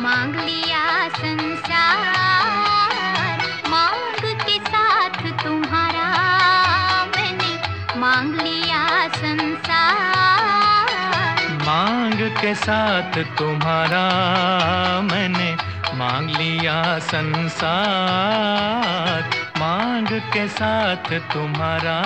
मांग लिया संसार, मांग के साथ तुम्हारा मैंने मांग लिया संसार। मांग के साथ तुम्हारा मैंने मांग लिया संसार, मांग के साथ तुम्हारा।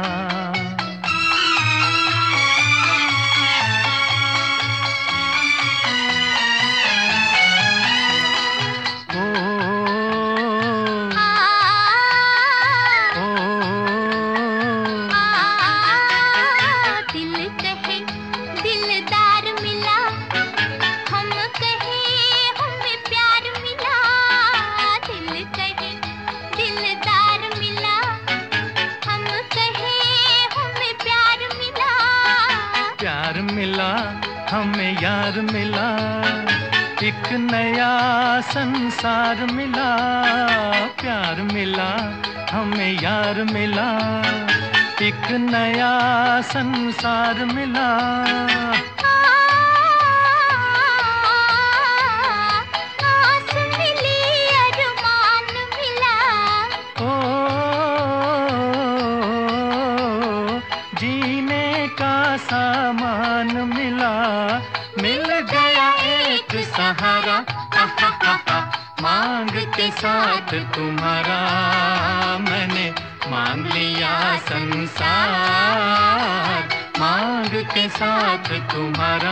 प्यार मिला हमें यार मिला, एक नया संसार मिला। प्यार मिला हमें यार मिला, एक नया संसार मिला। आस मिली अरमान मिला, ओ जीने का सामान मिला, मिल गया एक सहारा। मांग के साथ तुम्हारा मैंने मांग लिया संसार, मांग के साथ तुम्हारा।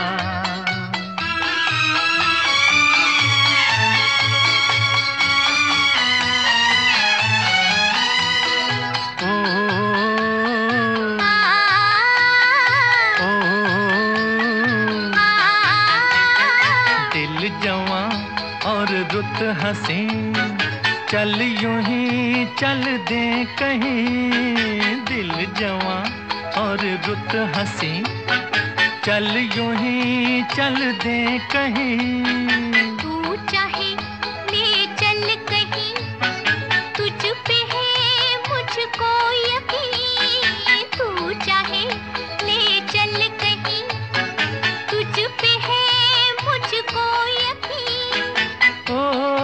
जवां और रुत हंसी, चल यूं ही चल दे कहीं। दिल जवां और रुत हंसी, चल यूं ही चल दे कहीं। तू चाहे ले चल कहीं, तुझ पे है मुझको यकीन। तू चाहे ले चल कहीं, तुझ पे है मुझको यकीन। ओ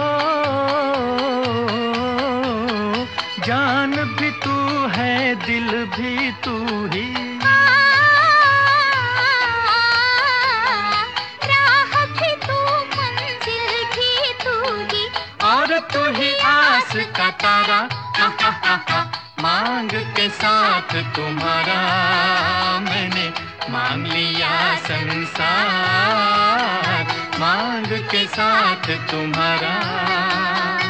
जान भी तू है, दिल भी तू ही, राह भी तू, मंजिल भी तू ही, और तू ही आस का तारा। मांग के साथ तुम्हारा मैंने मांग लिया संसार, मांग के साथ तुम्हारा।